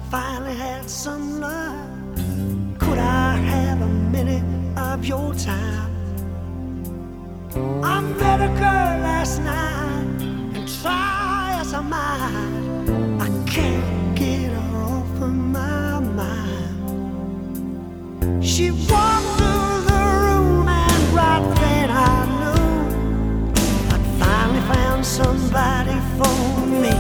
finally had some love. Could I have a minute of your time? I met a girl last night, and try as I might, I can't get her off of my mind. She walked through the room, and right then I knew I'd finally found somebody for me.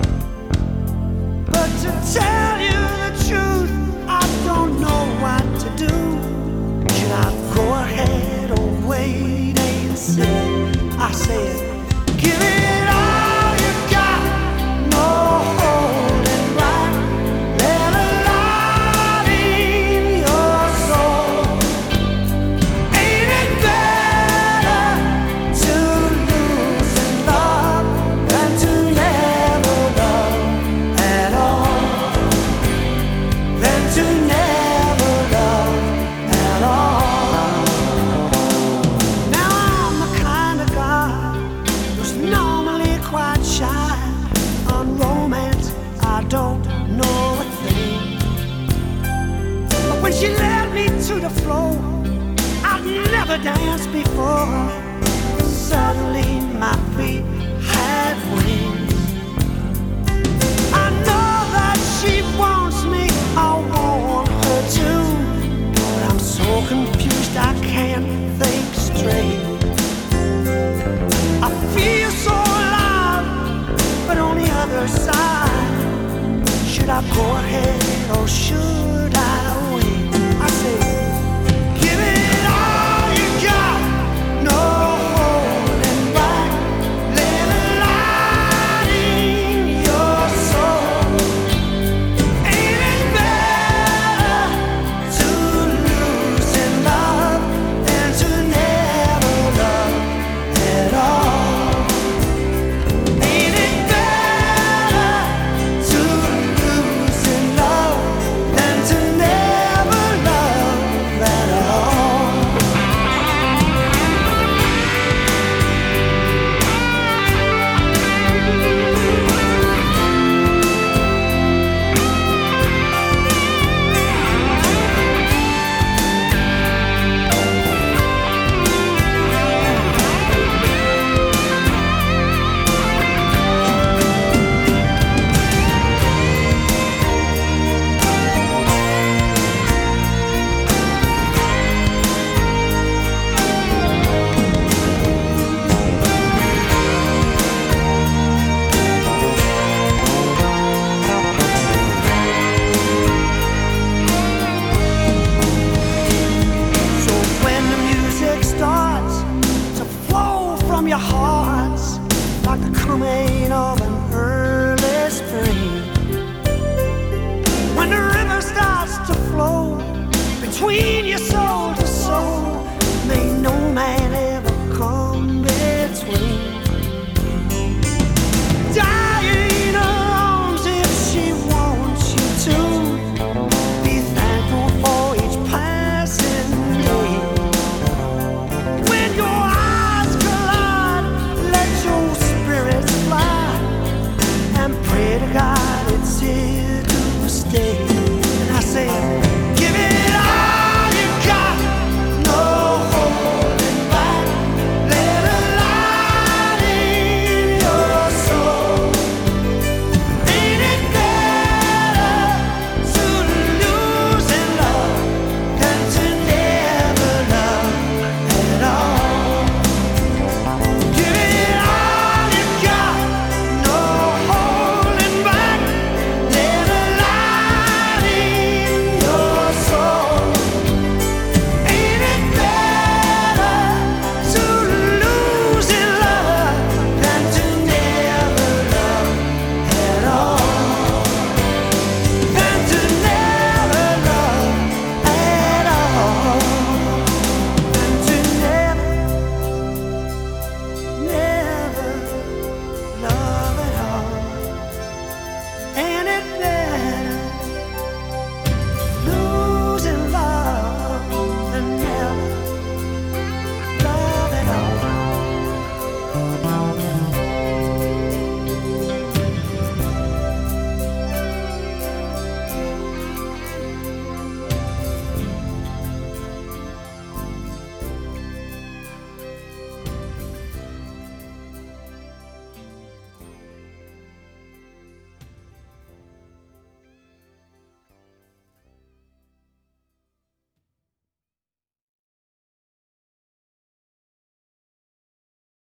But to tell you the truth, I don't know what to do. Should I go ahead or wait and see? I said, give it all you got, no holding back. Let a light in your soul. Ain't it better to lose in love than to never love at all? Than to never love at all. Now I'm the kind of guy who's normally quite shy. On romance, I don't know a thing. But when she led me to the floor, I'd never danced before. Suddenly my feet had wings. I know that she wants me, I want her too. But I'm so confused I can't think straight. I feel so alive, but on the other side, should I go ahead or should